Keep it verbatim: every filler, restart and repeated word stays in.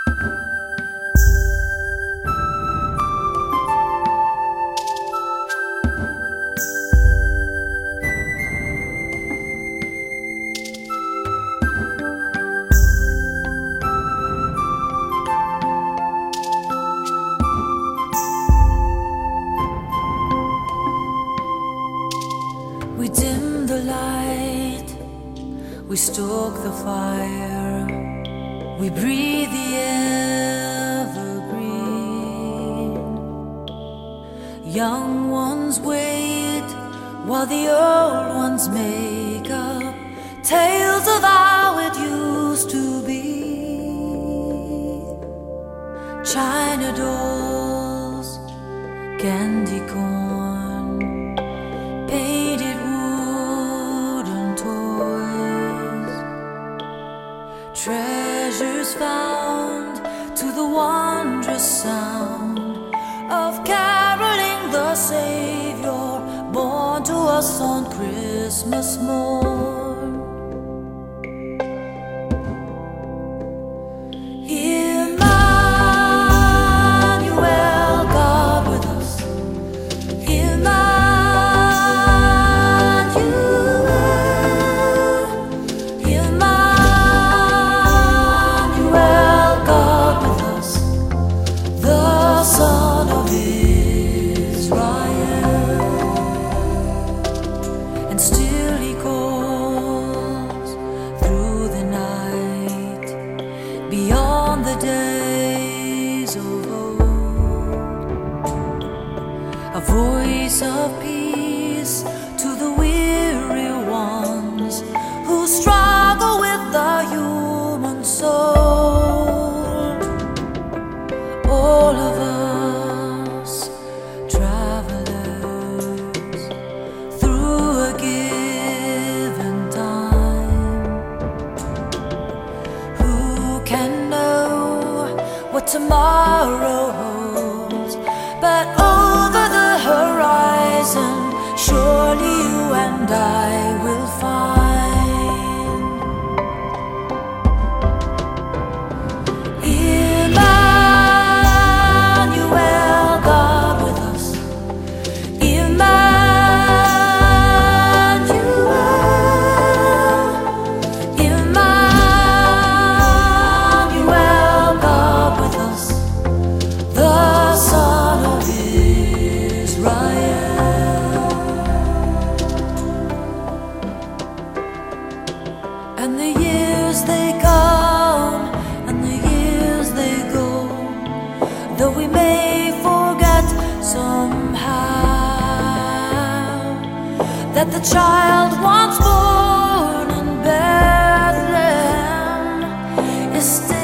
We dim the light, we stoke the fire, we breathe the evergreen. Young ones wait while the old ones make up tales of how it used to be. China dolls, candy corn, painted wooden toys, treasures found to the wondrous sound of caroling the Savior born to us on Christmas morn. Emmanuel, God with us. Emmanuel, Emmanuel, God with us, the Son of Israel. And still he calls through the night, beyond the days of old, a voice of peace to the weary ones who struggle with the human soul. All of us travelers through a given time, who can know what tomorrow holds? But over the horizon, surely you and I will find Emmanuel, God with us. Emmanuel, Emmanuel, God with us, the Son of Israel. And the years they come, and the years they go, though we may forget somehow that the child once born in Bethlehem is still